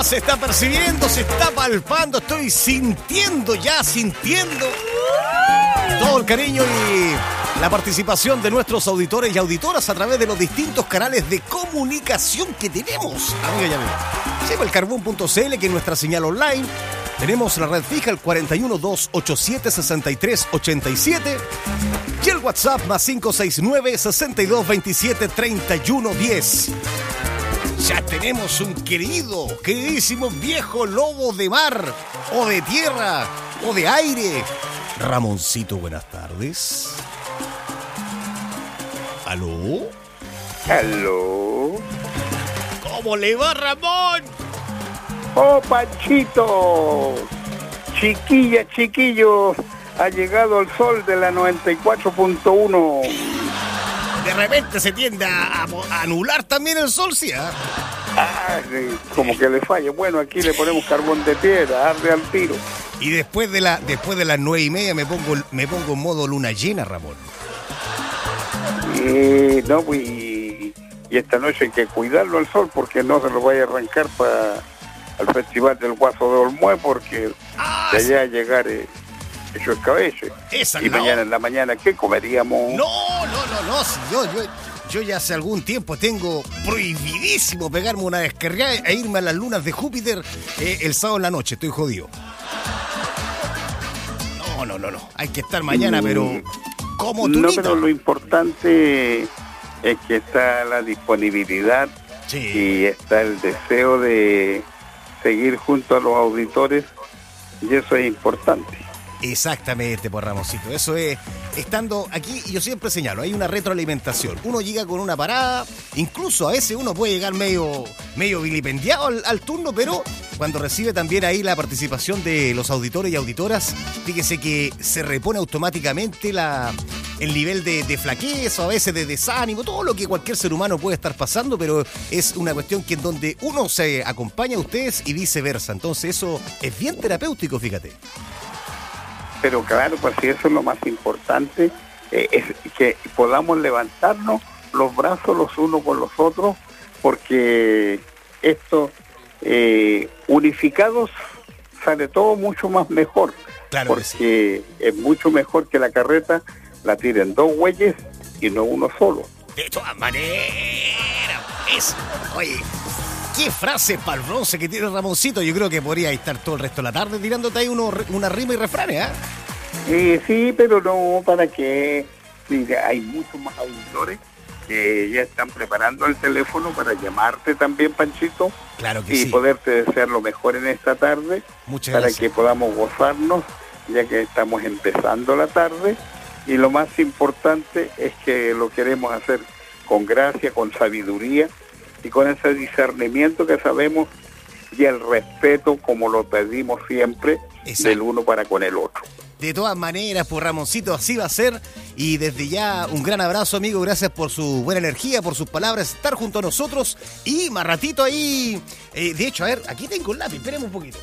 se está percibiendo, se está palpando, estoy sintiendo todo el cariño y la participación de nuestros auditores y auditoras a través de los distintos canales de comunicación que tenemos. Amiga, ya ven. Lleva el carbón.cl, que es nuestra señal online. Tenemos la red fija, el 412876387. Y el WhatsApp más 569-6227-3110. Ya tenemos un queridísimo viejo lobo de mar, o de tierra, o de aire. Ramoncito, buenas tardes. ¿Aló? ¿Aló? ¿Cómo le va, Ramón? ¡Oh, Panchito! Chiquilla, chiquillos, ha llegado el sol de la 94.1. De repente se tiende a anular también el sol, ¿sí? Ah, sí, como que le falla. Bueno, aquí le ponemos carbón de piedra, arde al tiro. Y después de las 9:30 me pongo en modo luna llena, Ramón. No, pues, y esta noche hay que cuidarlo al sol porque no se lo vaya a arrancar para al Festival del Guaso de Olmué, porque de allá a llegar hecho escabeche. Y mañana en la mañana, ¿qué comeríamos? No, si yo ya hace algún tiempo tengo prohibidísimo pegarme una descargada e irme a las lunas de Júpiter el sábado en la noche, estoy jodido. No, hay que estar mañana, pero como tú. No, pero lo importante es que está la disponibilidad, sí, y está el deseo de seguir junto a los auditores, y eso es importante. Exactamente, pues, Ramoncito, eso es, estando aquí, yo siempre señalo, hay una retroalimentación, uno llega con una parada, incluso a veces uno puede llegar medio vilipendiado al turno, pero cuando recibe también ahí la participación de los auditores y auditoras, fíjese que se repone automáticamente el nivel de flaqueza, a veces de desánimo, todo lo que cualquier ser humano puede estar pasando, pero es una cuestión que en donde uno se acompaña a ustedes y viceversa, entonces eso es bien terapéutico, fíjate. Pero claro, pues sí, eso es lo más importante, es que podamos levantarnos los brazos los unos con los otros, porque esto, unificados, sale todo mucho más mejor. Claro, porque sí, es mucho mejor que la carreta la tiren dos güeyes y no uno solo. De todas maneras, oye, qué frase para el bronce que tiene Ramoncito. Yo creo que podría estar todo el resto de la tarde tirándote ahí una rima y refranes, sí, pero no, ¿para qué? Mira, hay muchos más auditores que ya están preparando el teléfono para llamarte también, Panchito. Claro que sí. Y poderte desear lo mejor en esta tarde. Muchas para gracias. Que podamos gozarnos, ya que estamos empezando la tarde. Y lo más importante es que lo queremos hacer con gracia, con sabiduría y con ese discernimiento que sabemos y el respeto, como lo pedimos siempre. Exacto. Del uno para con el otro. De todas maneras, pues, Ramoncito, así va a ser. Y desde ya, un gran abrazo, amigo. Gracias por su buena energía, por sus palabras, estar junto a nosotros. Y más ratito ahí... de hecho, a ver, aquí tengo un lápiz. Esperemos un poquito.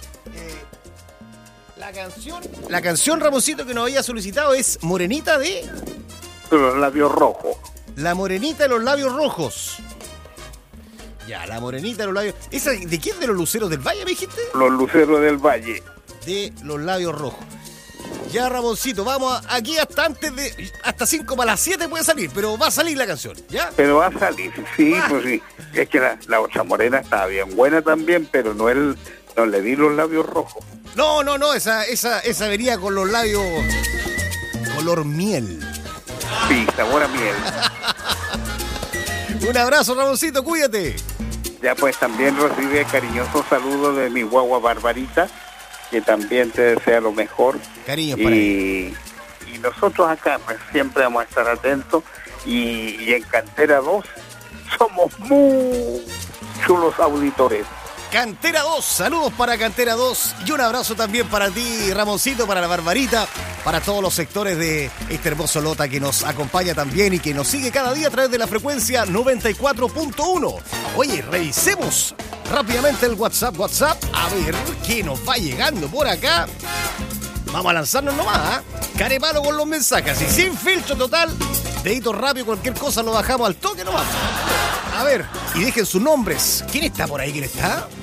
La canción, Ramoncito, que nos había solicitado es Morenita de... Los labios rojos. La Morenita de los labios rojos. Ya, la Morenita de los labios... ¿Esa de quién? ¿De los Luceros del Valle, me dijiste? Los Luceros del Valle. De los labios rojos. Ya, Ramoncito, vamos aquí hasta hasta 5 para las 7 puede salir, pero va a salir la canción, ¿ya? Pero va a salir, sí, pues sí. Es que la otra morena estaba bien buena también, pero no le di los labios rojos. No, esa venía con los labios color miel. Sí, sabor a miel. Un abrazo, Ramoncito, cuídate. Ya, pues también recibe cariñosos saludos de mi guagua Barbarita, que también te desea lo mejor. Cariño para ella. Y nosotros acá pues siempre vamos a estar atentos, y en Cantera 2 somos muy chulos auditores. Cantera 2, saludos para Cantera 2 y un abrazo también para ti, Ramoncito, para la Barbarita, para todos los sectores de este hermoso Lota que nos acompaña también y que nos sigue cada día a través de la frecuencia 94.1. Oye, revisemos rápidamente el WhatsApp, a ver qué nos va llegando por acá. Vamos a lanzarnos nomás, carepalo con los mensajes y sin filtro total, dedito rápido, cualquier cosa lo bajamos al toque nomás. A ver, y dejen sus nombres. ¿Quién está por ahí? ¿Quién está?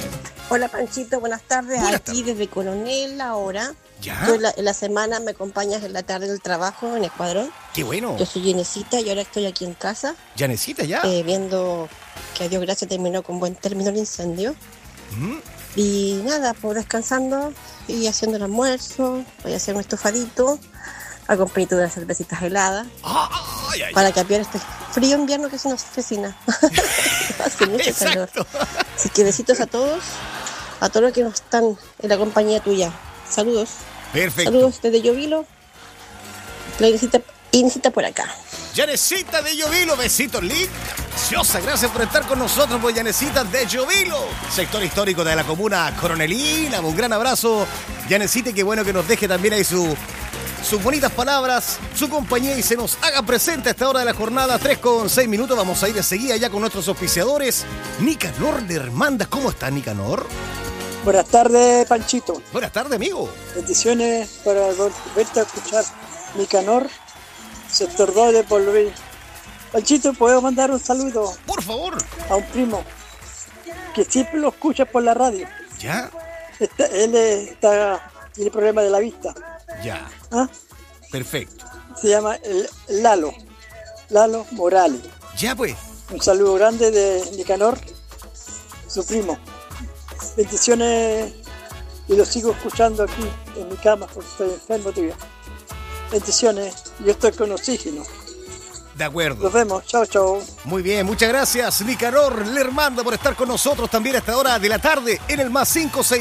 Hola Panchito, buenas tardes. Buenas Aquí desde Coronel ahora. ¿Ya? Tú en la semana me acompañas en la tarde del trabajo en Escuadrón. ¡Qué bueno! Yo soy Inesita y ahora estoy aquí en casa ¿Yanecita ya? viendo que a Dios gracias terminó con buen término el incendio. ¿Mm? Y nada, pues descansando y haciendo el almuerzo. Voy a hacer un estofadito acompañado de unas cervecitas heladas ¡Ay, ay! para cambiar este frío invierno que se nos avecina. Hace mucho calor. Exacto. Así que besitos a todos los que nos están en la compañía tuya. Saludos. Perfecto. Saludos desde Llovilo. La Inesita por acá. Yanecita de Llovilo, besitos lindos. Preciosa, gracias por estar con nosotros, pues Yanecita de Llovilo, sector histórico de la comuna coronelina. Un gran abrazo, Yanecita, y qué bueno que nos deje también ahí sus bonitas palabras, su compañía y se nos haga presente a esta hora de la jornada. 3:06. Vamos a ir enseguida ya con nuestros auspiciadores. Nicanor de Hermanda, ¿cómo está Nicanor? Buenas tardes, Panchito. Buenas tardes, amigo. Bendiciones para volverte a escuchar. Nicanor, sector 2 de Polví. Panchito, ¿puedo mandar un saludo Por favor. a un primo que siempre lo escucha por la radio? ¿Ya? Él tiene problemas de la vista. Ya. ¿Ah? Perfecto. Se llama Lalo Morales. Ya, pues. Un saludo grande de Nicanor, su primo. Bendiciones, y lo sigo escuchando aquí en mi cama porque estoy enfermo todavía. Bendiciones, yo estoy con oxígeno. De acuerdo. Nos vemos, chao, chao. Muy bien, muchas gracias, Nicanor Lermanda, por estar con nosotros también a esta hora de la tarde en el más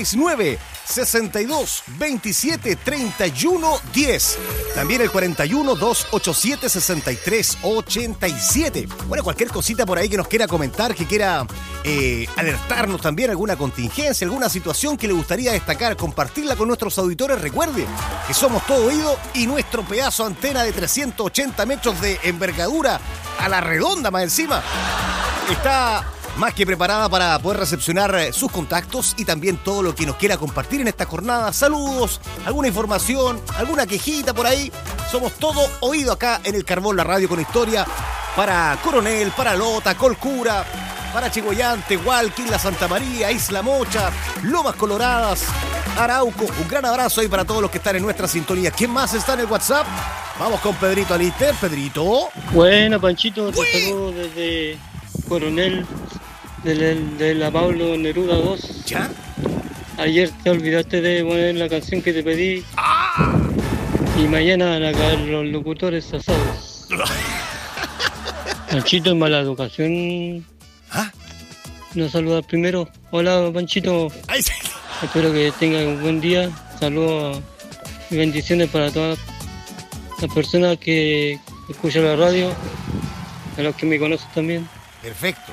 569-62-27-31-10. También el 41-287-6387. Bueno, cualquier cosita por ahí que nos quiera comentar, que quiera alertarnos también, alguna contingencia, alguna situación que le gustaría destacar, compartirla con nuestros auditores. Recuerde que somos todo oído y nuestro pedazo de antena de 380 metros de envergadura a la redonda más encima está más que preparada para poder recepcionar sus contactos y también todo lo que nos quiera compartir en esta jornada. Saludos, alguna información, alguna quejita por ahí. Somos todo oído acá en el Carbón, la radio con historia, para Coronel, para Lota, Colcura, para Chigoyante, Hualquín, La Santa María, Isla Mocha, Lomas Coloradas, Arauco. Un gran abrazo ahí para todos los que están en nuestra sintonía. ¿Quién más está en el WhatsApp? Vamos con Pedrito Alister. Pedrito. Buena, Panchito, te saludo desde Coronel, de la Pablo Neruda 2. ¿Ya? Ayer te olvidaste de poner la canción que te pedí. Y mañana van a caer los locutores asados. Panchito, en mala educación. ¿Ah? Nos saluda primero. Hola, Panchito. Ahí sí. Espero que tengan un buen día. Saludos y bendiciones para todas las personas que escuchan la radio, a los que me conocen también. Perfecto.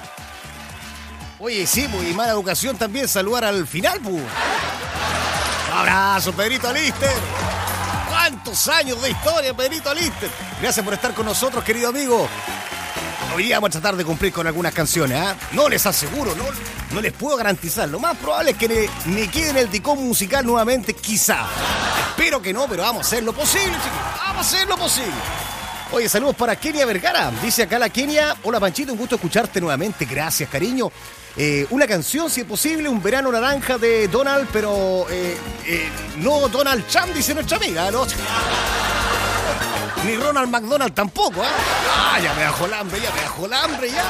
Oye, sí, pues, y mala educación también saludar al final, pues. Un abrazo, Pedrito Alister. ¿Cuántos años de historia, Pedrito Alister? Gracias por estar con nosotros, querido amigo. Hoy día vamos a tratar de cumplir con algunas canciones, ¿ah? No les aseguro, no les puedo garantizar. Lo más probable es que me quede en el ticón musical nuevamente, quizá. Espero que no, pero vamos a hacer lo posible, chicos. Vamos a hacer lo posible. Oye, saludos para Kenia Vergara. Dice acá la Kenia: hola Panchito, un gusto escucharte nuevamente. Gracias, cariño. Una canción, si es posible, Un verano naranja de Donald, pero no Donald Trump, dice nuestra amiga, ¿no? Ni Ronald McDonald tampoco, ¿eh? Ah, ya me bajó el hambre, ya.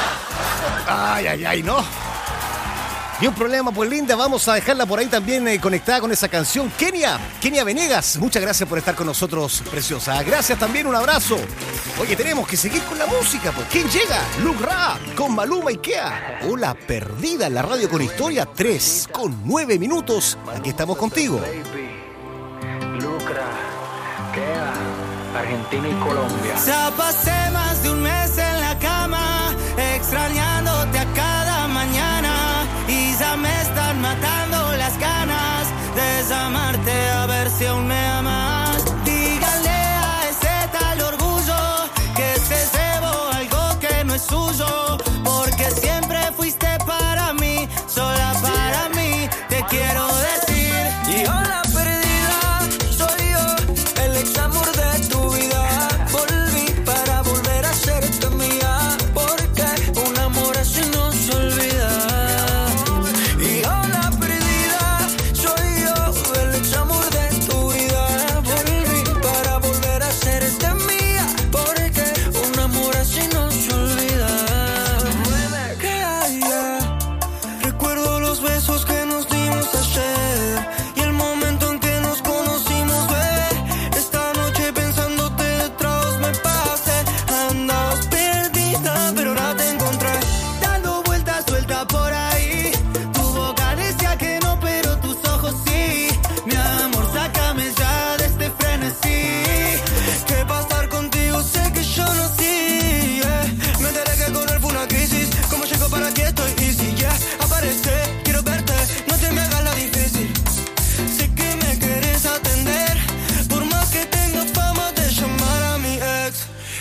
Ay, no. Ni un problema, pues linda, vamos a dejarla por ahí también conectada con esa canción. Kenia Venegas, muchas gracias por estar con nosotros, preciosa. Gracias también, un abrazo. Oye, tenemos que seguir con la música, pues. ¿Quién llega? Luke Ra, con Maluma y Kea. Hola, perdida en la radio con historia, 3:09. Aquí estamos contigo. Lucra, Kea, Argentina y Colombia. Ya pasé más de un mes en la cama, extrañándote a cada mañana, y ya me están matando las ganas de llamarte a ver si aún me amas. Díganle a ese tal orgullo que se llevó algo que no es suyo, porque siempre fuiste para mí, sola para mí, te quiero decir. Y hola perdida, soy yo, el ex amor de tu vida. Volví para volver a serte mía, porque un amor así no se olvida. Y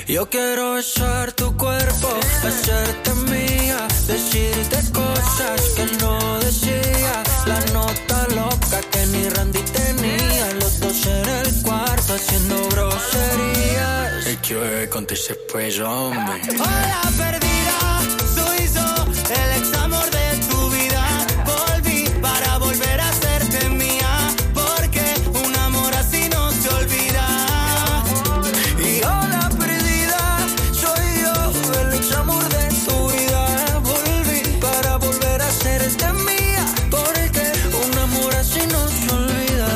Yo quiero besar tu cuerpo, hacerte mía, decirte cosas que no decía. La nota loca que ni Randy tenía, los dos en el cuarto haciendo groserías. El que bebe con ese peso, hombre. Hola perdida, soy yo, el ex amor de tu vida. Volví para volver a hacerte mía, porque un amor así no se olvida. Y hola perdida, soy yo, el ex amor de tu vida. Volví para volver a hacerte mía, porque un amor así no se olvida.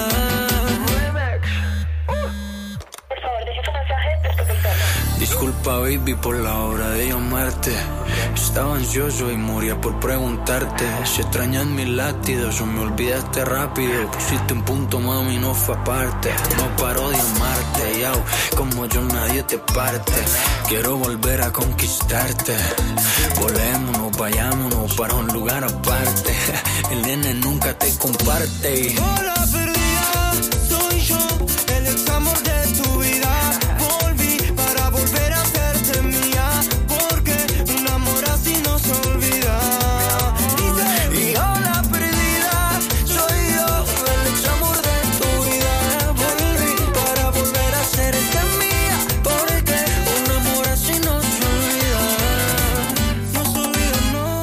Por favor, deje su mensaje después del tono. Disculpa, baby, por la hora de llamarte. Estaba ansioso y moría por preguntarte si extrañas mis latidos o me olvidaste rápido. Pusiste un punto, mami, no fue aparte. No paro de amarte, yao, como yo nadie te parte. Quiero volver a conquistarte. Volémonos, vayámonos para un lugar aparte. El nene nunca te comparte. Hola perdida, soy yo, el ex amor de tu vida. Volví para volver a hacerte mía, porque un amor así no se olvida. Y hola perdida, soy yo, el ex amor de tu vida. Volví para volver a hacerte mía, porque un amor así no se olvida. No se olvida, no.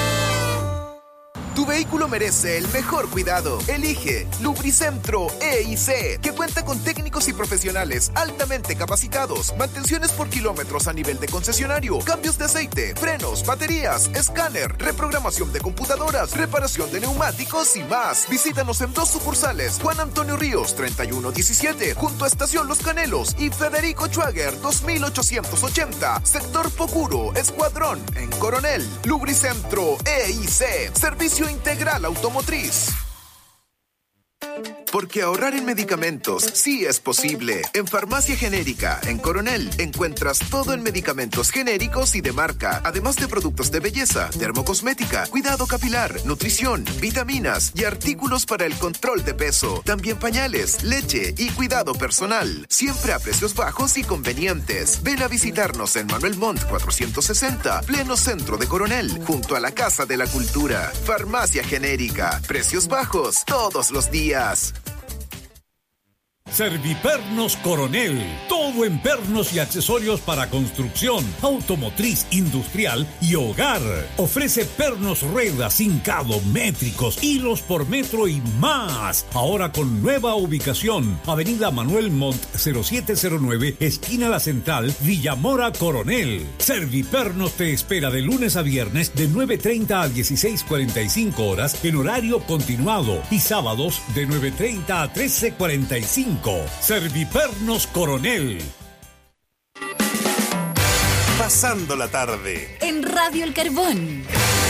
Tu vehículo merece el mejor cuidado. Elige Lubricentro E&C, que cuenta con técnicos y profesionales altamente capacitados, mantenciones por kilómetros a nivel de concesionario, cambios de aceite, frenos, baterías, escáner, reprogramación de computadoras, reparación de neumáticos y más. Visítanos en 2 sucursales: Juan Antonio Ríos 3117, junto a Estación Los Canelos, y Federico Schwager 2880, sector Pocuro, Escuadrón, en Coronel. Lubricentro E&C, servicio integral automotriz. Porque ahorrar en medicamentos sí es posible. En Farmacia Genérica, en Coronel, encuentras todo en medicamentos genéricos y de marca, además de productos de belleza, dermocosmética, cuidado capilar, nutrición, vitaminas y artículos para el control de peso. También pañales, leche y cuidado personal. Siempre a precios bajos y convenientes. Ven a visitarnos en Manuel Montt 460, pleno centro de Coronel, junto a la Casa de la Cultura. Farmacia Genérica. Precios bajos todos los días. Servipernos Coronel, todo en pernos y accesorios para construcción, automotriz, industrial y hogar. Ofrece pernos, ruedas, hincado, métricos, hilos por metro y más. Ahora con nueva ubicación, Avenida Manuel Montt 0709, esquina La Central, Villamora, Coronel. Servipernos te espera de lunes a viernes de 9:30 a 16:45 horas en horario continuado y sábados de 9:30 a 13:45. Servipernos Coronel. Pasando la tarde en Radio El Carbón.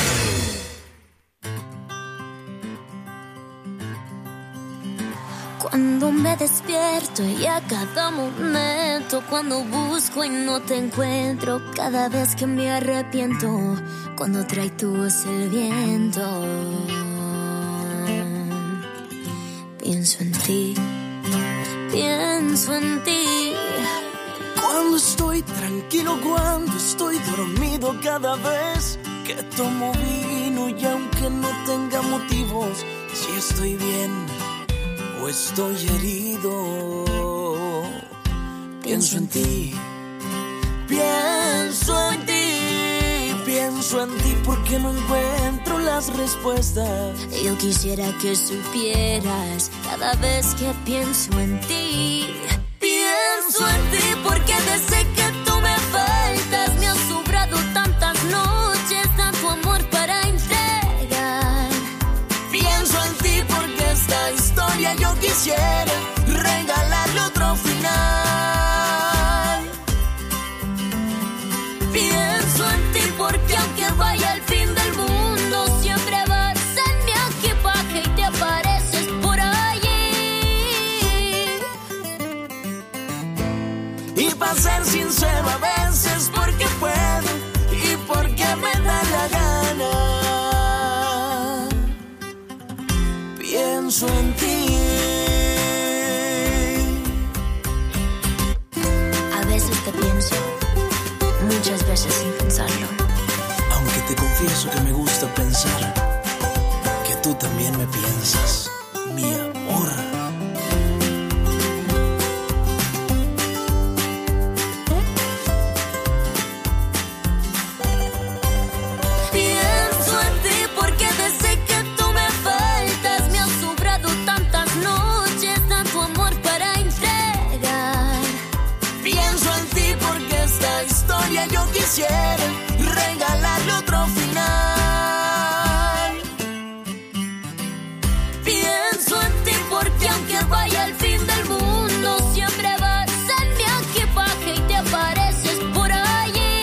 Cuando me despierto y a cada momento, cuando busco y no te encuentro, cada vez que me arrepiento, cuando trae tu voz el viento, pienso en ti. Pienso en ti. Cuando estoy tranquilo, cuando estoy dormido, cada vez que tomo vino y aunque no tenga motivos, si estoy bien o estoy herido, pienso en ti. Pienso en ti. Pienso en ti porque no encuentro las respuestas. Yo quisiera que supieras cada vez que pienso en ti. Pienso en ti porque desde que tú me faltas me han sobrado tantas noches, tanto amor para entregar. Pienso en ti porque esta historia yo quisiera regalarle otro final. Pienso en ti porque aunque vaya al fin del mundo, siempre vas en mi equipaje y te apareces por allí. Y para ser sincero, a veces porque puedo y porque me da la gana, pienso en ti. A veces te pienso veces sin pensarlo. Aunque te confieso que me gusta pensar que tú también me piensas, mi amor. Pienso en ti porque desde que tú me faltas me han sobrado tantas noches, tanto amor para entregar. Pienso en ti porque esta historia yo quisiera regalarle otro final. Pienso en ti porque aunque vaya al fin del mundo, siempre vas en mi equipaje y te apareces por allí.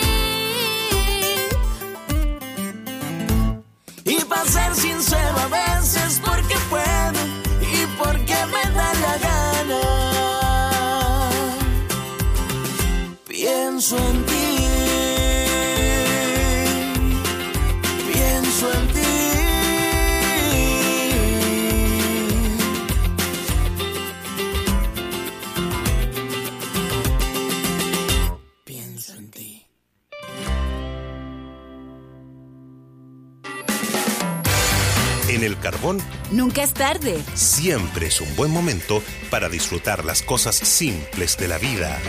Y para ser sincero a veces porque puedo y porque me da la gana. Pienso en ti. Pienso en ti. Pienso en ti. En el Carbón Nunca es tarde. siempre es un buen momento para disfrutar las cosas simples de la vida.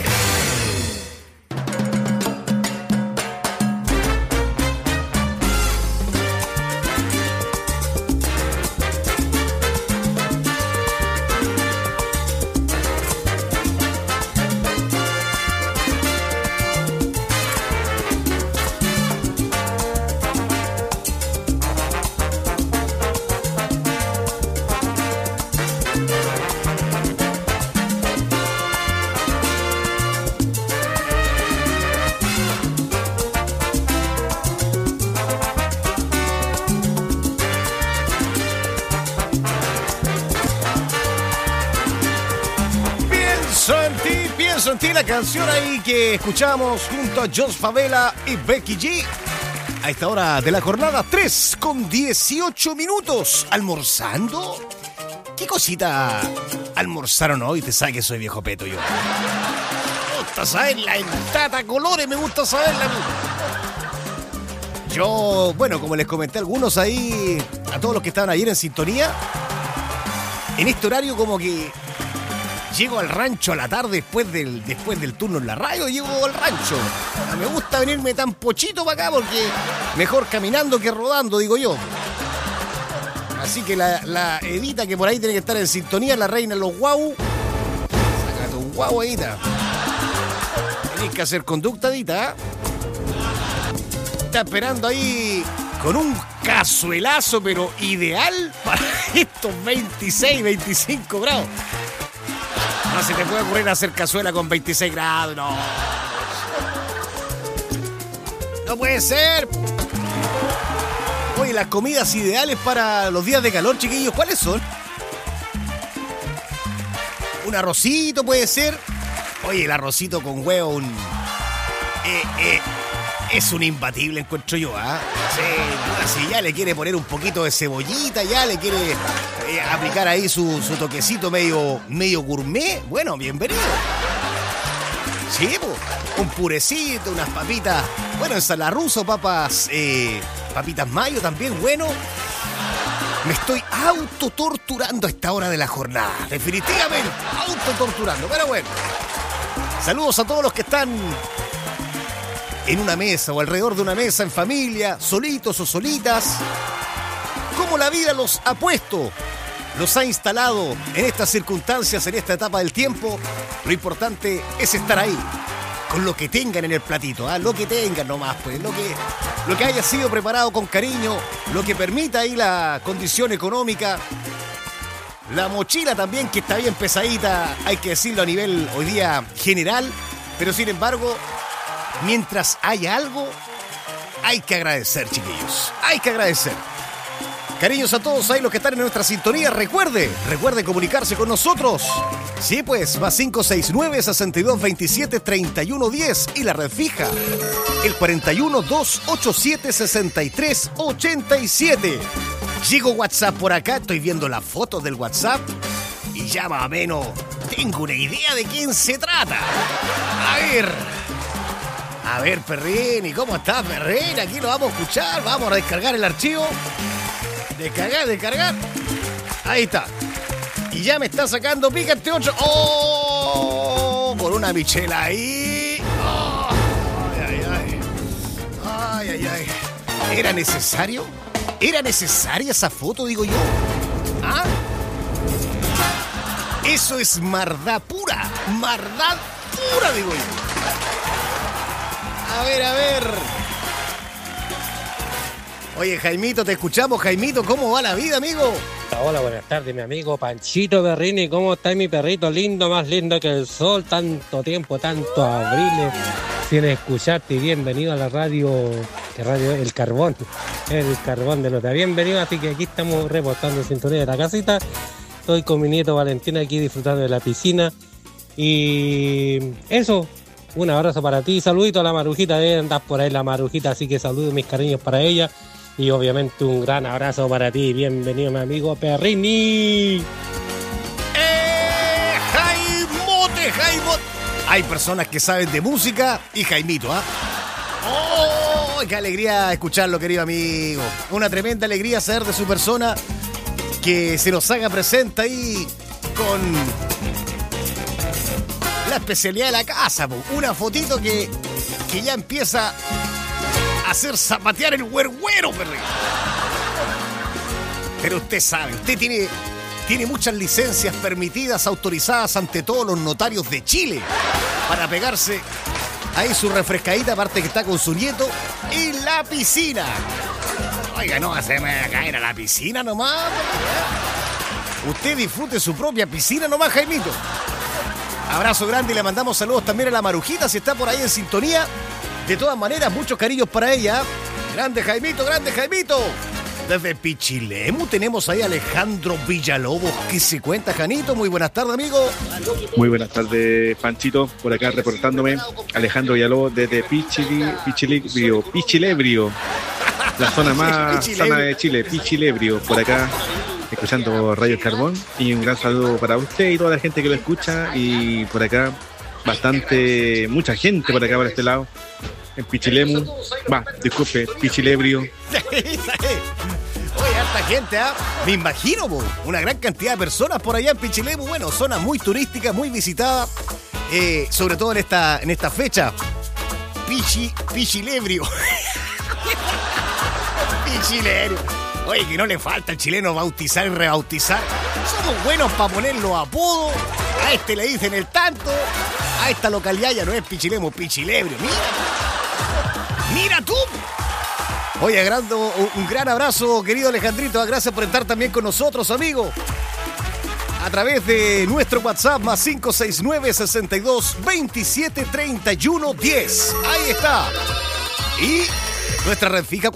Pienso en ti, la canción ahí que escuchamos junto a Jos Favela y Becky G. A esta hora de la jornada, 3:18. ¿Almorzando? ¿Qué cosita almorzaron hoy? Te sabes que soy viejo peto yo. Me gusta saberla en tata colores, me gusta saberla. Yo, bueno, como les comenté a algunos ahí, a todos los que estaban ayer en sintonía, en este horario como que llego al rancho a la tarde después del turno en la radio, llego al rancho. Me gusta venirme tan pochito para acá porque mejor caminando que rodando, digo yo. Así que la Edita que por ahí tiene que estar en sintonía, la reina de los guau. Sácate un guau, Edita. Tenés que hacer conducta, Edita. Está esperando ahí con un cazuelazo, pero ideal para estos 26, 25 grados. No se te puede ocurrir hacer cazuela con 26 grados, no. No puede ser. Oye, las comidas ideales para los días de calor, chiquillos, ¿cuáles son? Un arrocito puede ser. Oye, el arrocito con huevo, es un imbatible, encuentro yo, ¿ah? Sí, si ya le quiere poner un poquito de cebollita, ya le quiere aplicar ahí su toquecito medio gourmet, bueno, bienvenido. Sí, pues, un purecito, unas papitas, bueno, ensalada rusa, papitas mayo también, bueno. Me estoy autotorturando a esta hora de la jornada, definitivamente, autotorturando, pero bueno. Saludos a todos los que están en una mesa o alrededor de una mesa en familia, solitos o solitas. ¿Cómo la vida los ha puesto? Los ha instalado en estas circunstancias, en esta etapa del tiempo. Lo importante es estar ahí, con lo que tengan en el platito, ¿ah? Lo que tengan nomás, pues, lo que haya sido preparado con cariño, lo que permita ahí la condición económica. La mochila también, que está bien pesadita, hay que decirlo a nivel hoy día general, pero sin embargo, mientras haya algo, hay que agradecer, chiquillos. Hay que agradecer. Cariños a todos ahí los que están en nuestra sintonía. Recuerde comunicarse con nosotros. Sí, pues, más 569-6227-3110 y la red fija, el 41-287-6387. Llego WhatsApp por acá, estoy viendo las fotos del WhatsApp y ya más o menos tengo una idea de quién se trata. A ver, Perrini, ¿cómo estás, Perrini? Aquí lo vamos a escuchar. Vamos a descargar el archivo. Descargar. Ahí está. Y ya me está sacando Picante 8. ¡Oh! Con una michela ahí. Oh, ay. ¿Era necesario? ¿Era necesaria esa foto, digo yo? ¿Ah? Eso es mardad pura, digo yo. A ver. Oye, Jaimito, te escuchamos, Jaimito. ¿Cómo va la vida, amigo? Hola, buenas tardes, mi amigo Panchito Perrini. ¿Cómo está mi perrito lindo, más lindo que el sol? Tanto tiempo, tanto abriles sin escucharte. Y bienvenido a la radio El Carbón. El Carbón de Nota. Bienvenido, así que aquí estamos reportando sintonía de la casita. Estoy con mi nieto Valentina aquí disfrutando de la piscina. Y eso, un abrazo para ti. Saludito a la Marujita, andas por ahí la Marujita, así que saludos, mis cariños para ella. Y obviamente un gran abrazo para ti. Bienvenido, mi amigo Perrini. Jaimote. Hay personas que saben de música y Jaimito, ¿ah? ¡Oh! ¡Qué alegría escucharlo, querido amigo! Una tremenda alegría saber de su persona, que se nos haga presente ahí con la especialidad de la casa, po. Una fotito que ya empieza a hacer zapatear el huerguero, perrito. Pero usted sabe, usted tiene muchas licencias permitidas, autorizadas ante todos los notarios de Chile para pegarse ahí su refrescadita, aparte que está con su nieto en la piscina. Oiga, no se me va a caer a la piscina nomás. Usted disfrute su propia piscina nomás, Jaimito. Abrazo grande y le mandamos saludos también a la Marujita, si está por ahí en sintonía. De todas maneras, muchos cariños para ella. Grande Jaimito. Desde Pichilemu tenemos ahí a Alejandro Villalobos. ¿Qué se cuenta, Janito? Muy buenas tardes, amigo. Muy buenas tardes, Panchito. Por acá reportándome. Alejandro Villalobos desde Pichilebrio. La zona más sana de Chile, Pichilebrio. Por acá, escuchando Radio El Carbón. Y un gran saludo para usted y toda la gente que lo escucha. Y por acá, mucha gente por acá, por este lado. En Pichilemu. Pichilebrio. Oye, harta gente, ¿ah? Me imagino, una gran cantidad de personas por allá en Pichilemu. Bueno, zona muy turística, muy visitada, sobre todo en esta fecha. Pichilebrio. Pichilebrio. Oye, que no le falta al chileno bautizar y rebautizar. Somos buenos para poner los apodos. A este le dicen el tanto. A esta localidad ya no es Pichilemu, Pichilebrio. Mira tú. Oye, un gran abrazo, querido Alejandrito. Gracias por estar también con nosotros, amigo. A través de nuestro WhatsApp, más 569-62-27-31-10. Ahí está. Y nuestra red fija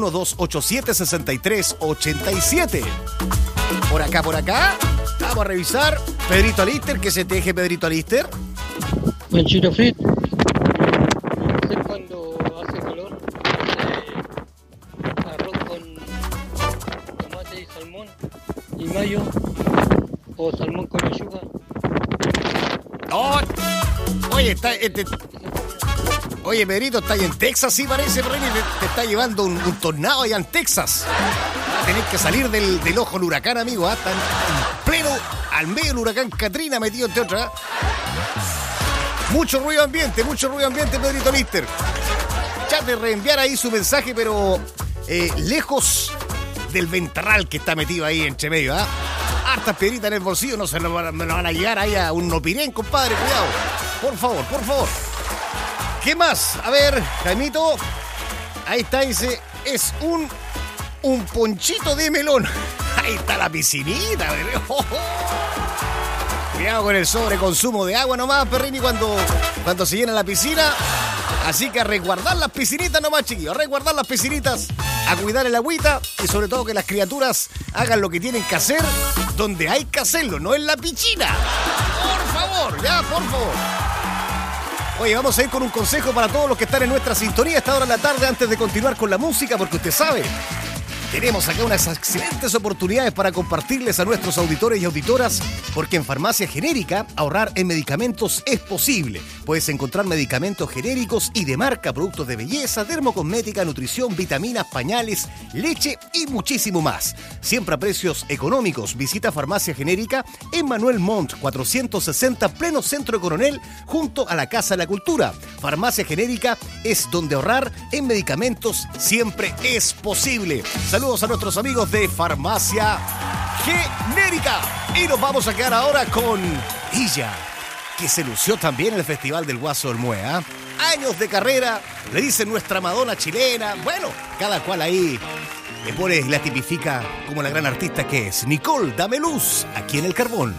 41-287-6387. Por acá. Vamos a revisar. Pedrito Alister, ¿qué se teje, Pedrito Alister? Panchito Frit. Cuando hace calor, arroz con tomate y salmón y mayo, o salmón con lechuga. Oh, oye, oye, Pedrito, está ahí en Texas, sí parece, Reni, te está llevando un tornado allá en Texas. Va a tener que salir del ojo del huracán, amigo. Está en pleno, al medio del huracán Katrina, metido entre otras. Mucho ruido ambiente, Pedrito Lister. Ya de reenviar ahí su mensaje, pero lejos del ventarral que está metido ahí entre medio, ¿ah? Hartas piedritas en el bolsillo, no se me lo van a llegar ahí a un nopirén, compadre, cuidado. Por favor. ¿Qué más? A ver, Jaimito. Ahí está, dice, es un ponchito de melón. Ahí está la piscinita, bebé. Cuidado con el sobreconsumo de agua nomás, Perrini, cuando se llena la piscina. Así que a resguardar las piscinitas nomás, chiquillos. A resguardar las piscinitas, a cuidar el agüita y sobre todo que las criaturas hagan lo que tienen que hacer donde hay que hacerlo, no en la piscina. Por favor. Oye, vamos a ir con un consejo para todos los que están en nuestra sintonía a esta hora de la tarde antes de continuar con la música, porque usted sabe Tenemos acá unas excelentes oportunidades para compartirles a nuestros auditores y auditoras, porque en Farmacia Genérica ahorrar en medicamentos es posible. Puedes encontrar medicamentos genéricos y de marca, productos de belleza, dermocosmética, nutrición, vitaminas, pañales, leche y muchísimo más. Siempre a precios económicos. Visita Farmacia Genérica en Manuel Montt 460, pleno centro de Coronel, junto a la Casa de la Cultura. Farmacia Genérica es donde ahorrar en medicamentos siempre es posible. Saludos a nuestros amigos de Farmacia Genérica. Y nos vamos a quedar ahora con ella, que se lució también en el Festival del Guaso del Mue. Años de carrera, le dicen nuestra Madonna chilena. Bueno, cada cual ahí le pone y la tipifica como la gran artista que es. Nicole, dame luz, aquí en El Carbón.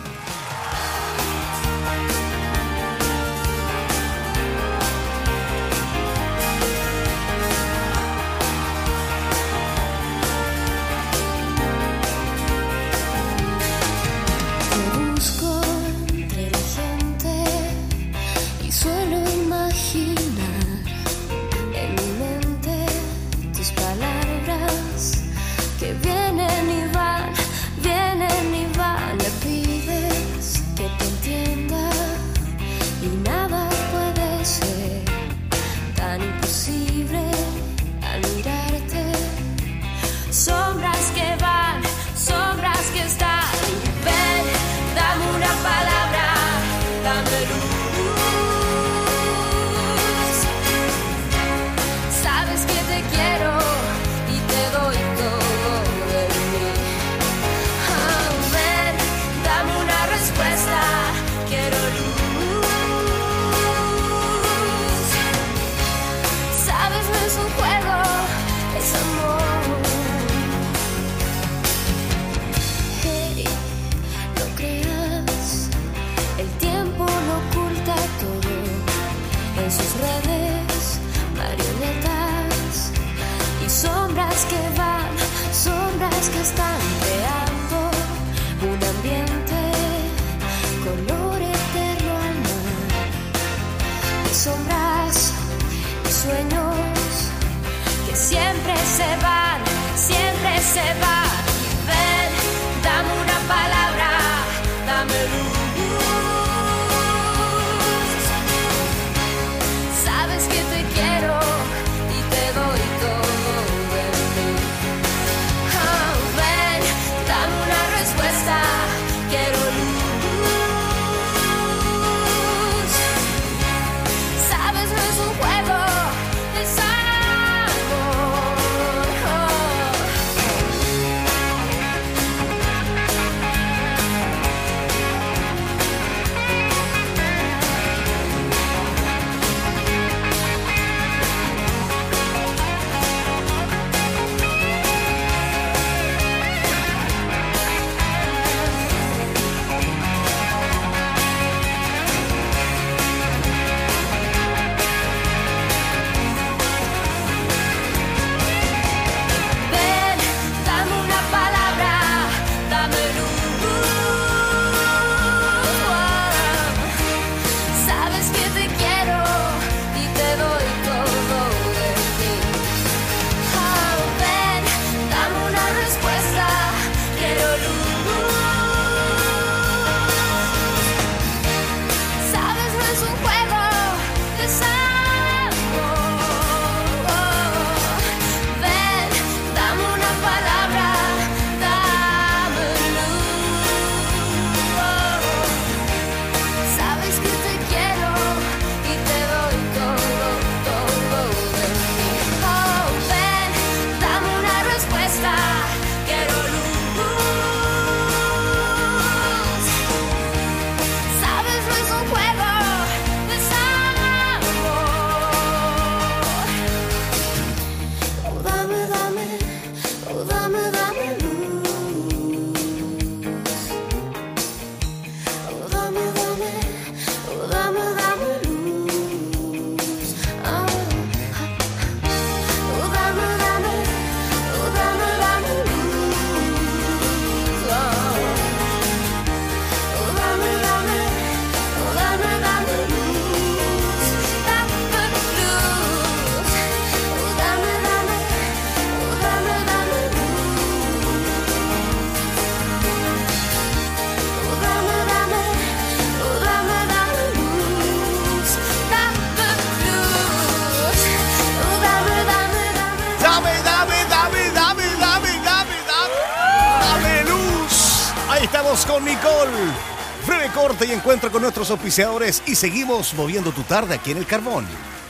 Vamos con Nicole. Breve corte y encuentro con nuestros auspiciadores y seguimos moviendo tu tarde aquí en El Carbón.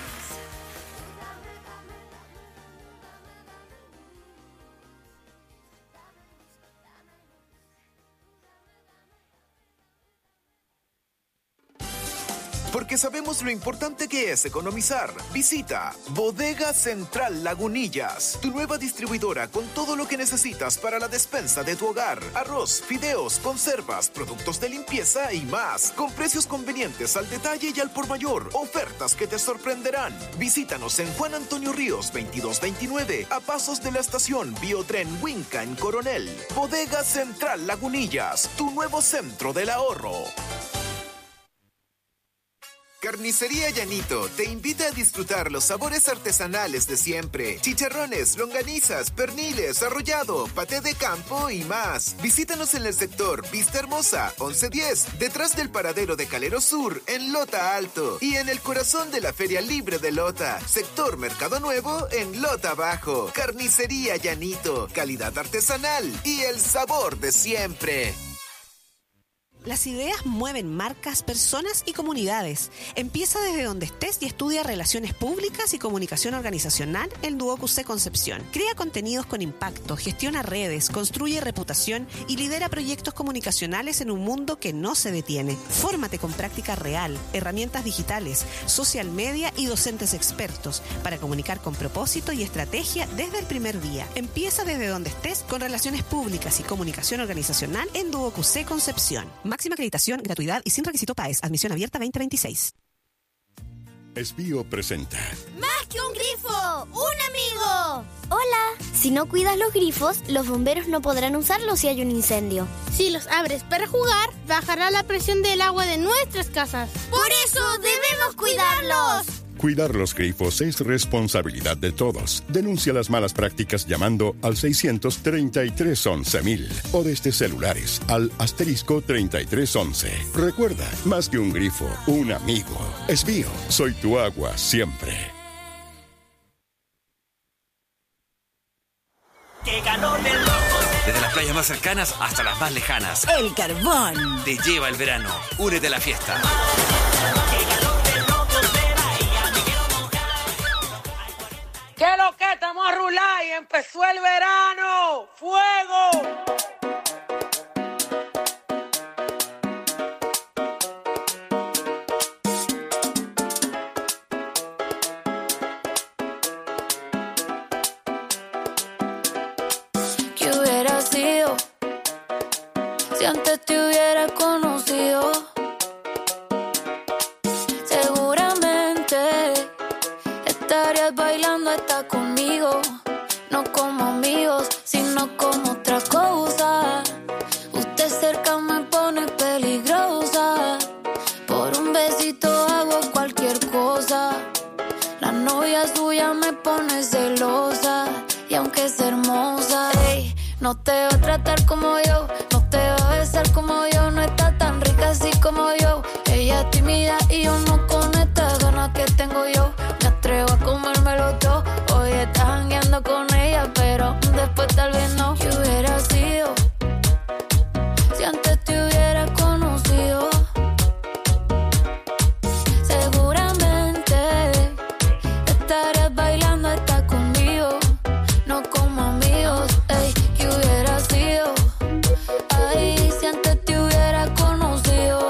Porque sabemos lo importante que es economizar. Visita Bodega Central Lagunillas, tu nueva distribuidora con todo lo que necesitas para la despensa de tu hogar. Arroz, fideos, conservas, productos de limpieza y más. Con precios convenientes al detalle y al por mayor. Ofertas que te sorprenderán. Visítanos en Juan Antonio Ríos 2229, a pasos de la estación Biotren Huinca en Coronel. Bodega Central Lagunillas, tu nuevo centro del ahorro. Carnicería Llanito te invita a disfrutar los sabores artesanales de siempre. Chicharrones, longanizas, perniles, arrollado, paté de campo y más. Visítanos en el sector Vista Hermosa, 1110, detrás del paradero de Calero Sur, en Lota Alto. Y en el corazón de la Feria Libre de Lota, sector Mercado Nuevo, en Lota Bajo. Carnicería Llanito, calidad artesanal y el sabor de siempre. Las ideas mueven marcas, personas y comunidades. Empieza desde donde estés y estudia Relaciones Públicas y Comunicación Organizacional en DuoQC Concepción. Crea contenidos con impacto, gestiona redes, construye reputación y lidera proyectos comunicacionales en un mundo que no se detiene. Fórmate con práctica real, herramientas digitales, social media y docentes expertos para comunicar con propósito y estrategia desde el primer día. Empieza desde donde estés con Relaciones Públicas y Comunicación Organizacional en DuoQC Concepción. Máxima acreditación, gratuidad y sin requisito PAES. Admisión abierta 2026. Espío presenta ¡Más que un grifo! ¡Un amigo! Hola. Si no cuidas los grifos, los bomberos no podrán usarlos si hay un incendio. Si los abres para jugar, bajará la presión del agua de nuestras casas. ¡Por eso debemos cuidarlos! Cuidar los grifos es responsabilidad de todos. Denuncia las malas prácticas llamando al 633-11.000 o desde celulares al *3311. Recuerda, más que un grifo, un amigo. Espío, soy tu agua siempre. ¡Qué calor del loco! Desde las playas más cercanas hasta las más lejanas. El Carbón. Te lleva el verano. Únete a la fiesta. ¿Qué lo que? Estamos a rular y empezó el verano. ¡Fuego! ¿Qué hubiera sido si antes te hubiera conocido? Seguramente estarías bailando hasta conmigo, no como amigos, sino como otra cosa. Usted cerca me pone peligrosa, por un besito hago cualquier cosa. La novia suya me pone celosa, y aunque es hermosa, hey, no te va a tratar como yo, no te va a besar como yo, no está tan rica así como yo. Ella es tímida y yo no con estas ganas que tengo yo. Me atrevo a comérmelo todo. Hoy estás jangueando con ella, pero después tal vez no. ¿Qué hubiera sido si antes te hubiera conocido? Seguramente estarías bailando hasta conmigo, no como amigos. Ey, ¿qué hubiera sido? Ay, si antes te hubiera conocido.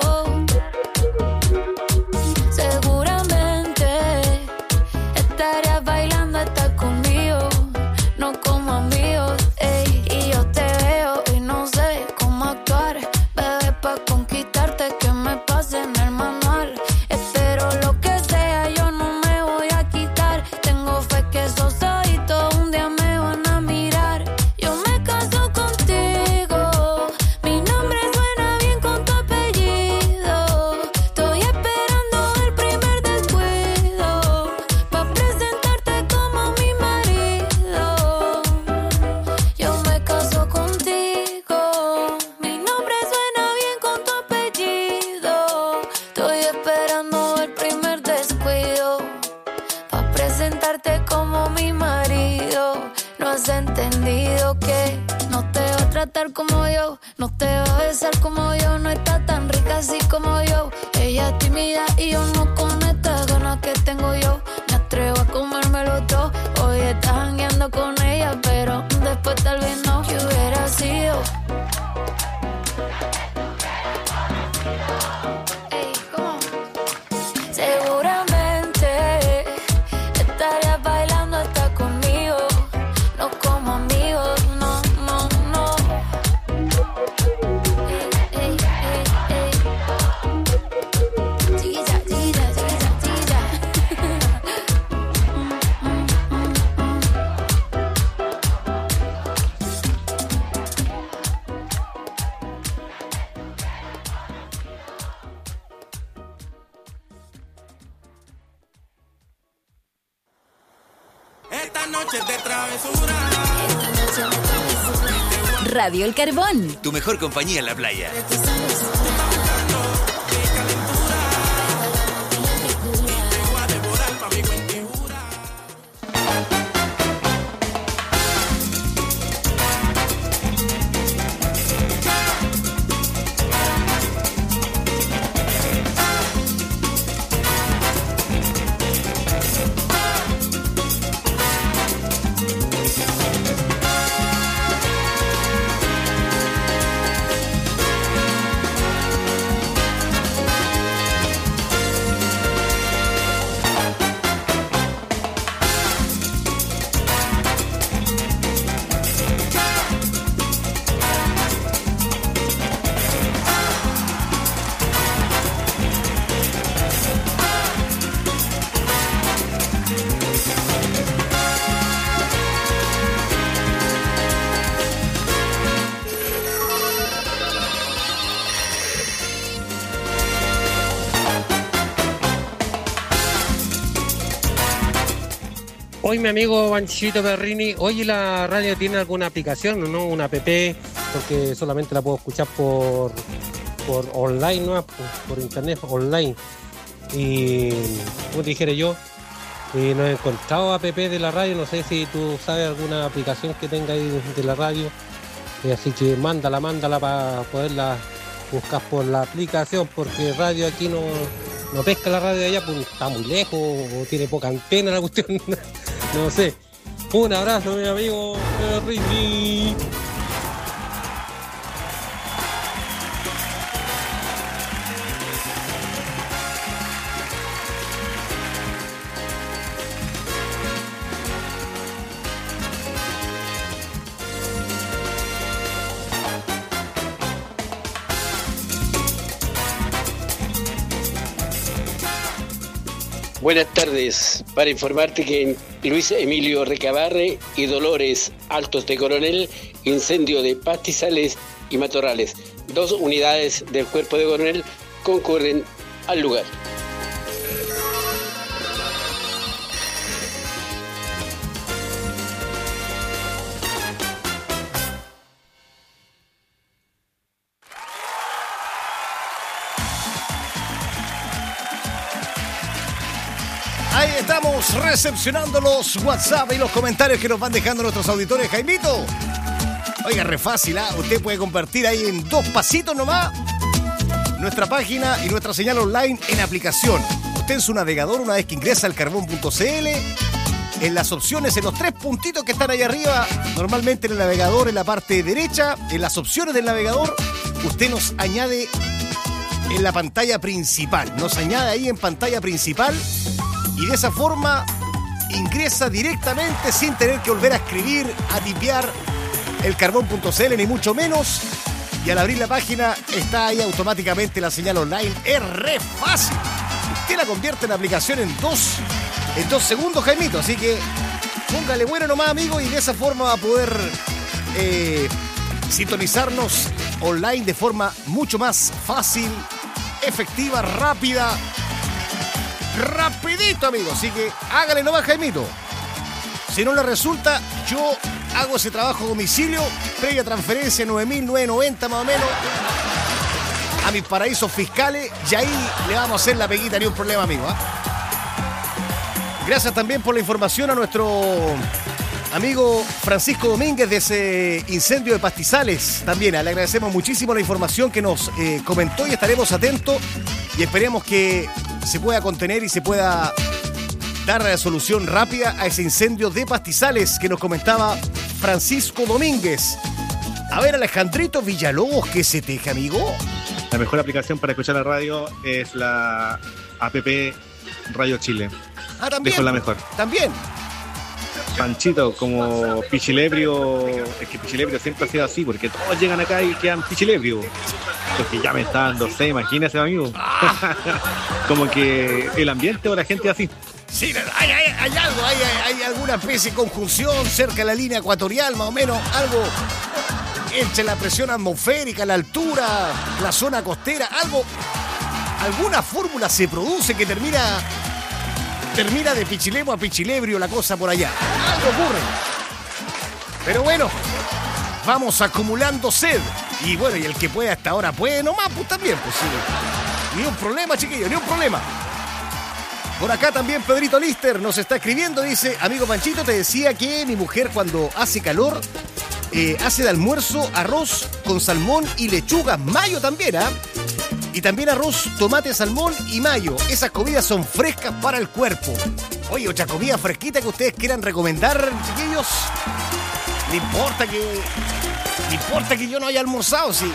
Seguramente estarías bailando hasta conmigo, no como amigos. Ey, y yo te veo y no sé cómo actuar, bebé, pa' conquistarte que me pase en el manual. Espero lo que sea, yo no me voy a quitar. Tengo fe que esos ojitos un día me van a mirar. Yo me caso contigo, mi nombre suena bien con tu apellido. Estoy esperando el primer descuido pa' presentarte como mi marido. Yo me caso contigo, mi nombre suena bien con tu apellido. Estoy esperando el primer descuido pa' presentarte como mi marido. No has entendido que no te va a tratar como yo, no te va a besar como yo, no está tan rica así como yo. Ella es tímida y yo no con estas ganas que tengo yo. Me atrevo a comérmelo todo. Hoy estás jangueando con ella, pero después tal vez no. ¿Qué hubiera sido? Ey, ¿cómo? Seguramente estarías bailando hasta conmigo. No como amigos, no, no, no. Ey, ey, ey, ey. Chiquilla, chiquilla, chiquilla, chiquilla. Esta noche de travesura. Radio El Carbón. Tu mejor compañía en la playa. Hoy mi amigo Panchito Perrini, oye, ¿la radio tiene alguna aplicación o no? Una app, porque solamente la puedo escuchar por online, ¿no? Por internet, online. Y como te dijera yo, no he encontrado app de la radio, no sé si tú sabes alguna aplicación que tenga ahí de la radio. Así que mándala para poderla buscar por la aplicación, porque radio aquí no pesca la radio de allá, pues está muy lejos o tiene poca antena la cuestión. No sé. Un abrazo, mi amigo Perrini. Buenas tardes, para informarte que en Luis Emilio Recabarre y Dolores Altos de Coronel, incendio de pastizales y matorrales. 2 unidades del cuerpo de Coronel concurren al lugar. Ahí estamos recepcionando los WhatsApp y los comentarios que nos van dejando nuestros auditores. Jaimito, oiga, re fácil, ¿ah? Usted puede compartir ahí en 2 pasitos nomás nuestra página y nuestra señal online en aplicación. Usted en su navegador, una vez que ingresa al carbón.cl, en las opciones, en los 3 puntitos que están ahí arriba, normalmente en el navegador, en la parte derecha, en las opciones del navegador, usted nos añade en la pantalla principal. Nos añade ahí en pantalla principal. Y de esa forma ingresa directamente sin tener que volver a escribir, a tipear el carbón.cl, ni mucho menos. Y al abrir la página está ahí automáticamente la señal online. Es re fácil. Usted la convierte en aplicación en 2 segundos, Jaimito. Así que póngale bueno nomás, amigo, y de esa forma va a poder sintonizarnos online de forma mucho más fácil, efectiva, rápida. Rapidito, amigo. Así que hágale nomás, Jaimito. Si no le resulta, yo hago ese trabajo a domicilio, previa transferencia 9.990 más o menos a mis paraísos fiscales, y ahí le vamos a hacer la peguita, ni un problema, amigo, ¿eh? Gracias también por la información a nuestro amigo Francisco Domínguez de ese incendio de Pastizales. También le agradecemos muchísimo la información que nos comentó y estaremos atentos y esperemos que se pueda contener y se pueda dar la solución rápida a ese incendio de Pastizales que nos comentaba Francisco Domínguez. A ver, Alejandrito Villalobos, ¿qué se teje, amigo? La mejor aplicación para escuchar la radio es la app Radio Chile. Ah, también. Dejo la mejor. También. Panchito, como Pichilebrio, es que Pichilebrio siempre ha sido así, porque todos llegan acá y quedan Pichilebrio. Porque ya me está dando sed, imagínese, amigo. Como que el ambiente o la gente así. Sí, hay algo, hay alguna especie de conjunción cerca de la línea ecuatorial, más o menos, algo entre la presión atmosférica, la altura, la zona costera, algo, alguna fórmula se produce que termina de Pichilemo a Pichilebrio la cosa por allá. Algo ocurre. Pero bueno, vamos acumulando sed. Y bueno, y el que puede hasta ahora puede nomás, pues también, pues sí. Ni un problema, chiquillos, ni un problema. Por acá también Pedrito Lister nos está escribiendo, dice, amigo Panchito, te decía que mi mujer cuando hace calor hace de almuerzo arroz con salmón y lechuga, mayo también, ¿ah? Y también arroz, tomate, salmón y mayo. Esas comidas son frescas para el cuerpo. Oye, otra comida fresquita que ustedes quieran recomendar, chiquillos. No importa que yo no haya almorzado, sí.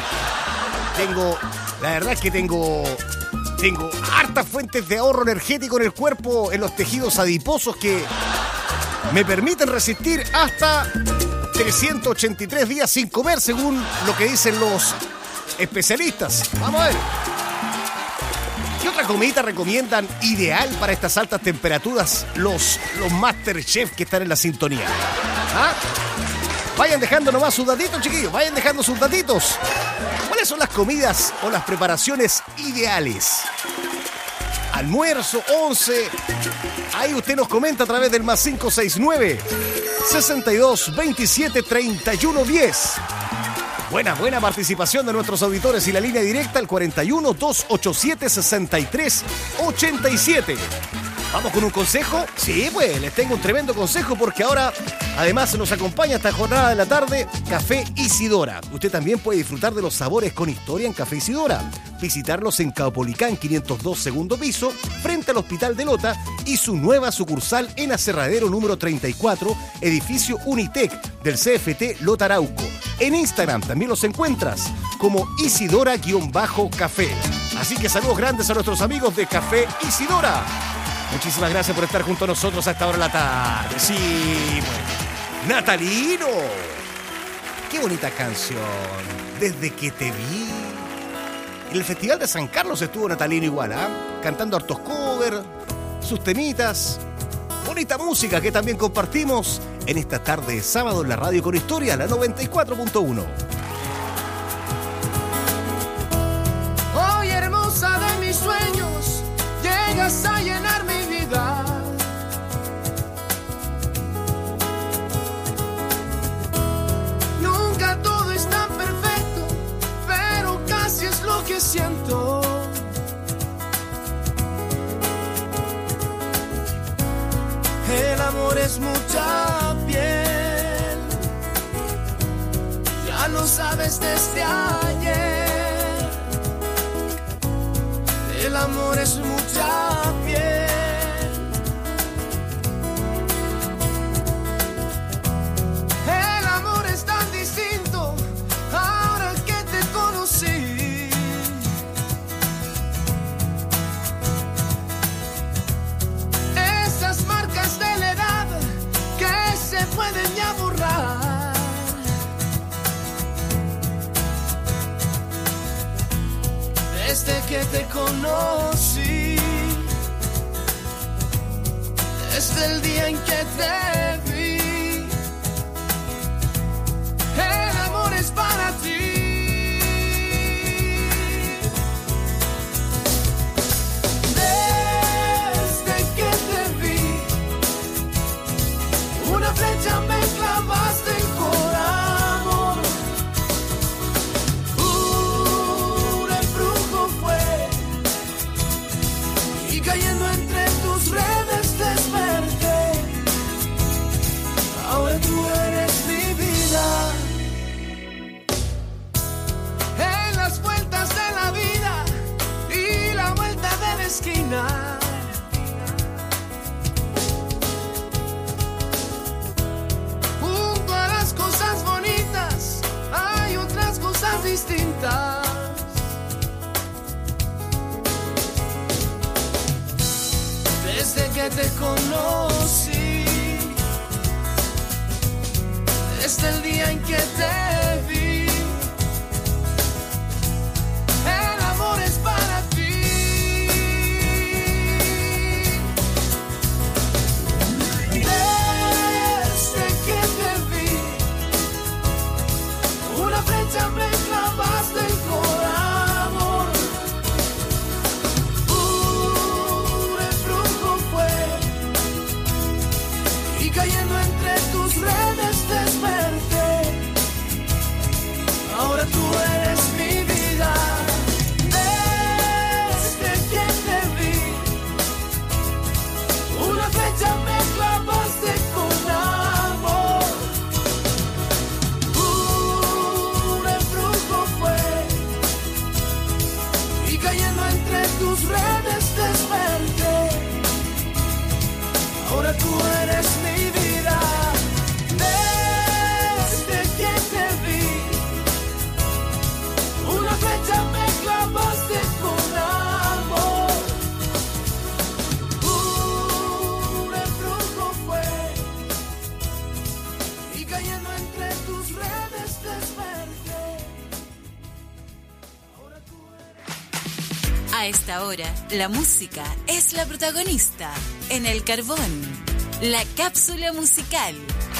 La verdad es que tengo hartas fuentes de ahorro energético en el cuerpo, en los tejidos adiposos que me permiten resistir hasta 383 días sin comer, según lo que dicen los especialistas. Vamos a ver. ¿Qué otra comidita recomiendan ideal para estas altas temperaturas los Masterchef que están en la sintonía? ¿Ah? Vayan dejando nomás sus datitos, chiquillos. Vayan dejando sus datitos. ¿Cuáles son las comidas o las preparaciones ideales? Almuerzo, 11. Ahí usted nos comenta a través del más 569 62 27 31 10. Buena participación de nuestros auditores y la línea directa al 41 287 63 87. ¿Vamos con un consejo? Sí, pues, les tengo un tremendo consejo porque ahora además nos acompaña esta jornada de la tarde Café Isidora. Usted también puede disfrutar de los sabores con historia en Café Isidora. Visitarlos en Caupolicán 502 segundo piso, frente al Hospital de Lota y su nueva sucursal en Aserradero número 34, edificio Unitec del CFT Lota Arauco. En Instagram también los encuentras como Isidora-Café. Así que saludos grandes a nuestros amigos de Café Isidora. Muchísimas gracias por estar junto a nosotros a esta hora de la tarde. Sí, bueno. Natalino. Qué bonita canción. Desde que te vi. En el Festival de San Carlos estuvo Natalino igual, ¿ah? Cantando hartos covers, sus temitas. Bonita música que también compartimos en esta tarde de sábado en la radio con historia, la 94.1. Hoy hermosa de mis sueños, llegas a llenar mi vida. Nunca todo está perfecto, pero casi es lo que siento. El amor es mucha piel, ya lo sabes desde ayer. El amor es mucha piel. El amor es tan distinto ahora que te conocí. Esas marcas de la edad que se pueden ya borrar. Desde que te conocí, desde el día en que te vi, el amor es para ti. Desde que te vi, una flecha me clavaste en corazón. Un embrujo fue, y cayendo entre tus redes desperté. te conocí, desde el día en que te vi, el amor es para ti. Desde que te vi, una flecha me clavaste el corazón. Un embrujo fue, y cayendo entre tus redes desperté. Ahora tú eres mi vida. Desde que te vi, una flecha me clavaste con amor. Un embrujo fue, y cayendo entre tus redes desperté. Ahora tú eres mi vida. Desde que te vi, una flecha me clavaste con amor. Un embrujo fue, y cayendo entre tus redes desperté. A esta hora, la música es la protagonista. En El Carbón, la cápsula musical.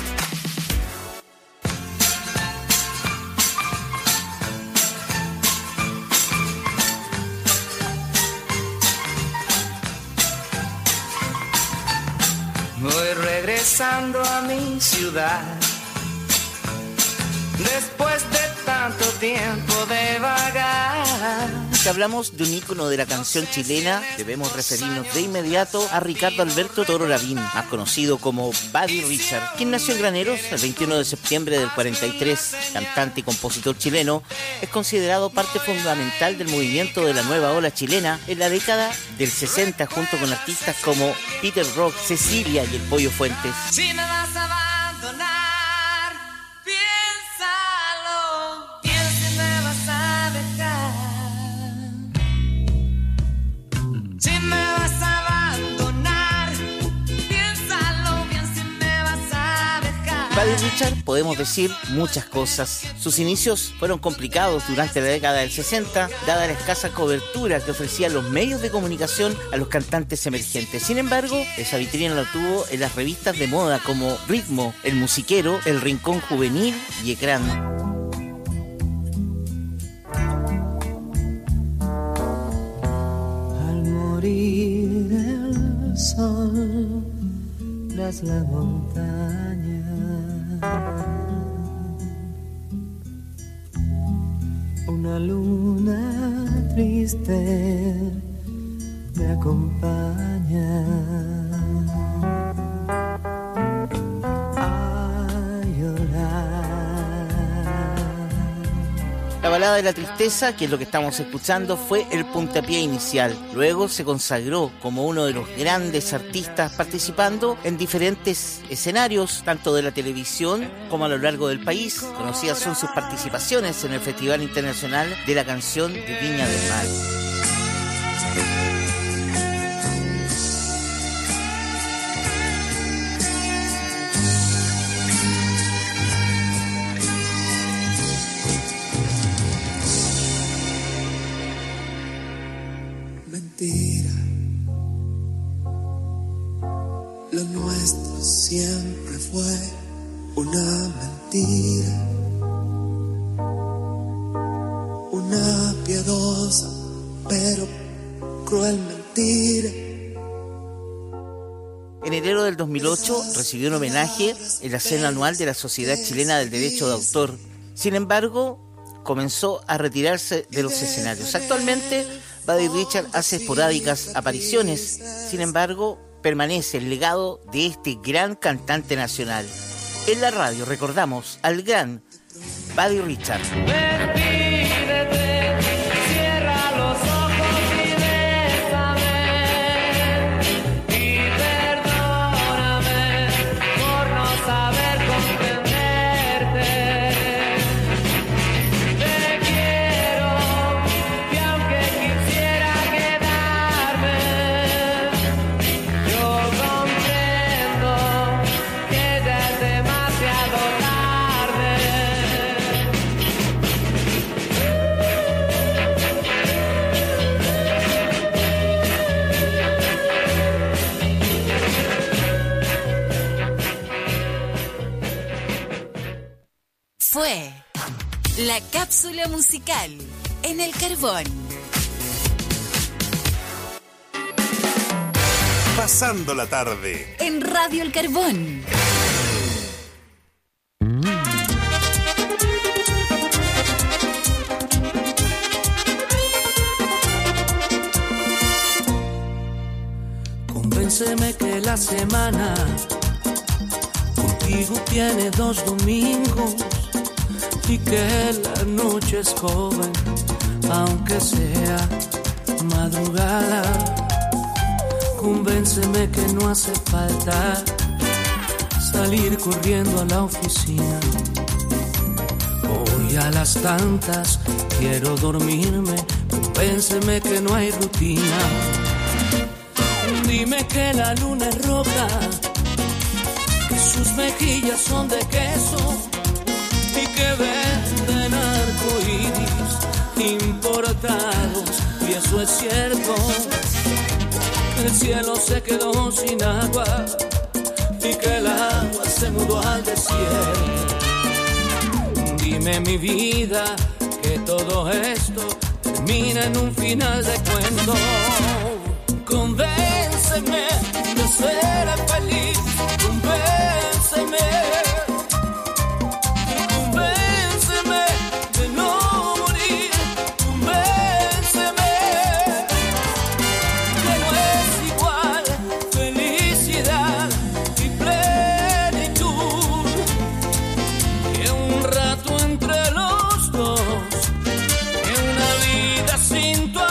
Voy regresando a mi ciudad, después de tanto tiempo de vagar. Si hablamos de un ícono de la canción chilena, debemos referirnos de inmediato a Ricardo Alberto Toro Lavín, más conocido como Buddy Richard, quien nació en Graneros el 21 de septiembre del 43. Cantante y compositor chileno, es considerado parte fundamental del movimiento de la nueva ola chilena en la década del 60, junto con artistas como Peter Rock, Cecilia y el Pollo Fuentes. Si me vas a abandonar, piénsalo, piensa si me vas a dejar. Si me vas a abandonar, piénsalo bien si me vas a dejar. Buddy Richard podemos decir muchas cosas. Sus inicios fueron complicados durante la década del 60, dada la escasa cobertura que ofrecían los medios de comunicación a los cantantes emergentes. Sin embargo, esa vitrina la tuvo en las revistas de moda como Ritmo, El Musiquero, El Rincón Juvenil y Ecrán. Morir el sol tras la montaña, una luna triste me acompaña a llorar. La balada de la tristeza, que es lo que estamos escuchando, fue el puntapié inicial. Luego se consagró como uno de los grandes artistas, participando en diferentes escenarios, tanto de la televisión como a lo largo del país. Conocidas son sus participaciones en el Festival Internacional de la Canción de Viña del Mar. Mentira, lo nuestro siempre fue una mentira, una piadosa pero cruel mentira. En enero del 2008 recibió un homenaje en la cena anual de la Sociedad Chilena del Derecho de Autor. Sin embargo, comenzó a retirarse de los escenarios. Actualmente, Buddy Richard hace esporádicas apariciones. Sin embargo, permanece el legado de este gran cantante nacional. En la radio recordamos al gran Buddy Richard. Cierra los ojos y bésame, y perdóname por no saber comprenderte. Te quiero y aunque quisiera quedarme, yo fue la cápsula musical en el Carbón. Pasando la tarde En Radio El Carbón. Convénceme que la semana contigo tiene 2 domingos y que la noche es joven, aunque sea madrugada. Convénceme que no hace falta salir corriendo a la oficina. Hoy a las tantas quiero dormirme. Convénceme que no hay rutina. Dime que la luna es roja, que sus mejillas son de queso y que venden arcoíris importados. Y eso es cierto. El cielo se quedó sin agua y que el agua se mudó al desierto. Dime mi vida que todo esto termina en un final de cuento. Convénceme de ser feliz, convénceme. Convénceme de no morir, convénceme. Que no es igual felicidad y plenitud que un rato entre los dos, que una vida sin tu amor.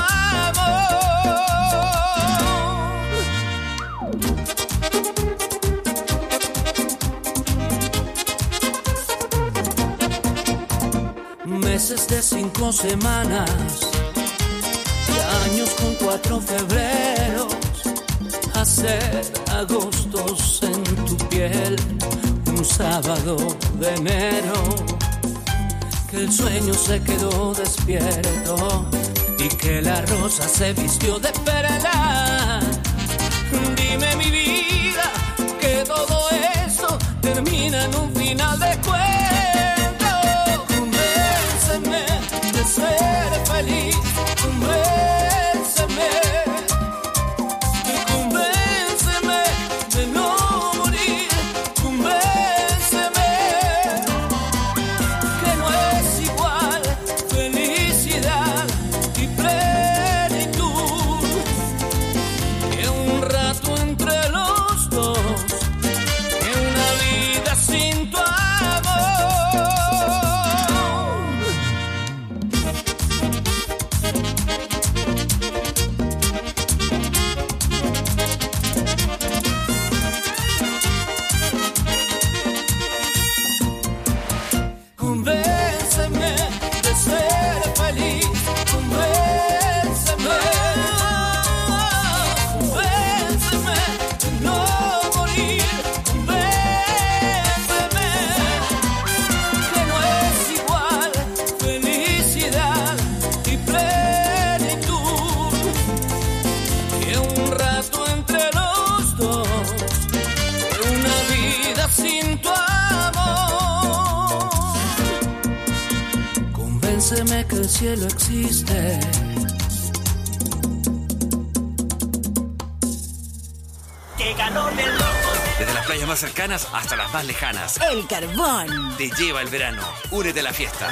Meses de 5 semanas y años con 4 febreros, hacer agostos en tu piel, un sábado de enero, que el sueño se quedó despierto y que la rosa se vistió de perla. Dime mi vida que todo eso termina en un final de cuento. Convénceme de ser feliz, convénceme. Y convénceme de no morir, convénceme. Que no es igual felicidad y plenitud que un rato entre los dos, que una vida sin tu amor. Convénceme de ser feliz, convénceme. Convénceme de no morir, convénceme. Que no es igual felicidad y plenitud que un rato entre los dos, que una vida sin tu amor. Convénceme que el cielo existe. ¡Qué calor del loco! Desde las playas más cercanas hasta las más lejanas. El Carbón. Te lleva el verano. Únete a la fiesta.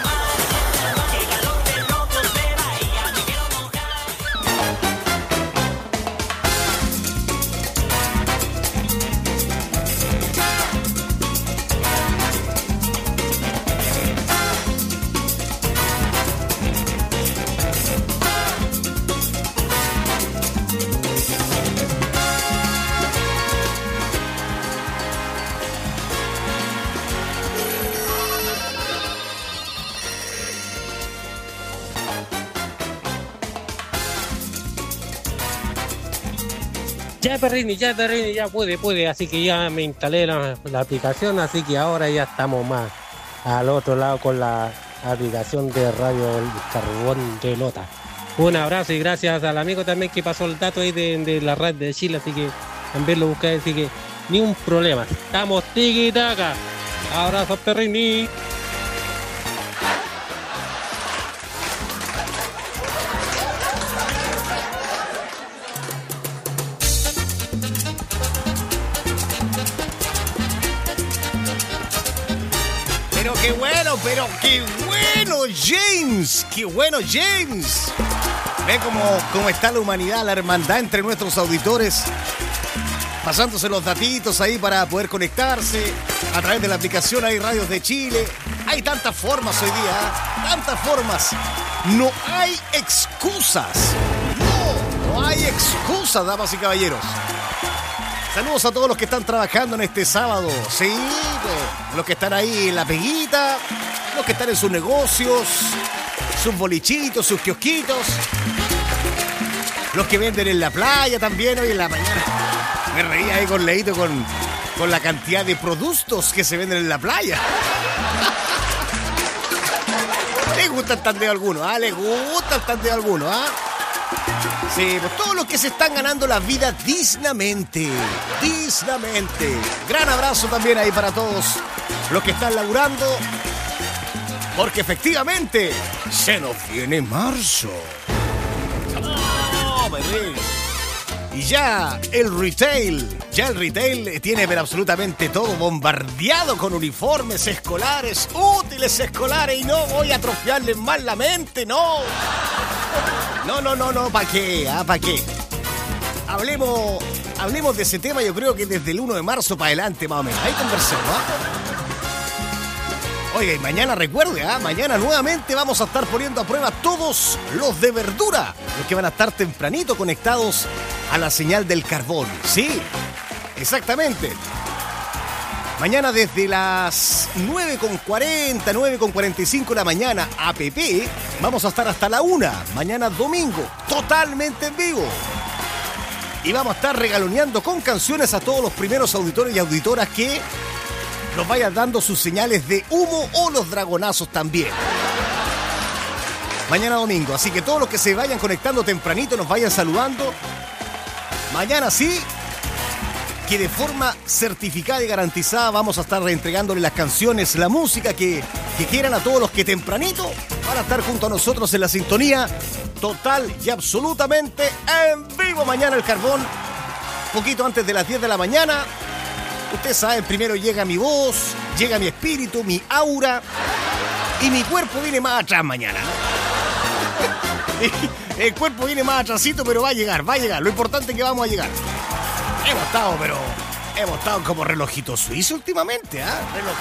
Ya Perrini, ya puede, así que ya me instalé la aplicación, así que ahora ya estamos más al otro lado con la aplicación de Radio El Carbón de Lota. Un abrazo y gracias al amigo también que pasó el dato ahí de la red de Chile, así que también lo busqué, así que ni un problema. Estamos tiki-taka. Abrazo Perrini. qué bueno, James. Qué bueno, James. Ve cómo está la humanidad, la hermandad entre nuestros auditores. Pasándose los datitos ahí para poder conectarse a través de la aplicación. Hay radios de Chile. Hay tantas formas hoy día, ¿eh? Tantas formas. No hay excusas. No hay excusas, damas y caballeros. Saludos a todos los que están trabajando en este sábado. Sí, pues, los que están ahí en la peguita, los que están en sus negocios, sus bolichitos, sus kiosquitos, los que venden en la playa también hoy en la mañana. Me reía ahí con Leito con la cantidad de productos que se venden en la playa. ¿Le gusta el tandeo a alguno? ¿Ah? ¿Le gusta el tandeo a alguno? ¿Ah? Sí, pues todos los que se están ganando la vida dignamente. Gran abrazo también ahí para todos los que están laburando. Porque efectivamente se nos viene marzo. ¡Oh, bebé! Y ya el retail tiene pero absolutamente todo bombardeado con uniformes escolares, útiles escolares, y no voy a atrofiarles más la mente, no. No, ¿para qué? ¿Para qué? Hablemos de ese tema, yo creo que desde el 1 de marzo para adelante más o menos. Ahí conversemos, Oiga, y mañana recuerde, mañana nuevamente vamos a estar poniendo a prueba todos los de verdura, los que van a estar tempranito conectados a la señal del carbón. Sí, exactamente. Mañana desde las 9:40, 9:45 de la mañana, APP, vamos a estar hasta la 1, mañana domingo, totalmente en vivo. Y vamos a estar regaloneando con canciones a todos los primeros auditores y auditoras que nos vayan dando sus señales de humo o los dragonazos también. Mañana domingo, así que todos los que se vayan conectando tempranito, nos vayan saludando. Mañana sí, que de forma certificada y garantizada vamos a estar reentregándole las canciones, la música que quieran a todos los que tempranito van a estar junto a nosotros en la sintonía total y absolutamente en vivo. Mañana el carbón, poquito antes de las 10 de la mañana. Ustedes saben, primero llega mi voz, llega mi espíritu, mi aura, y mi cuerpo viene más atrás mañana. El cuerpo viene más atrasito, pero va a llegar. Lo importante es que vamos a llegar. Hemos estado como relojito suizo últimamente,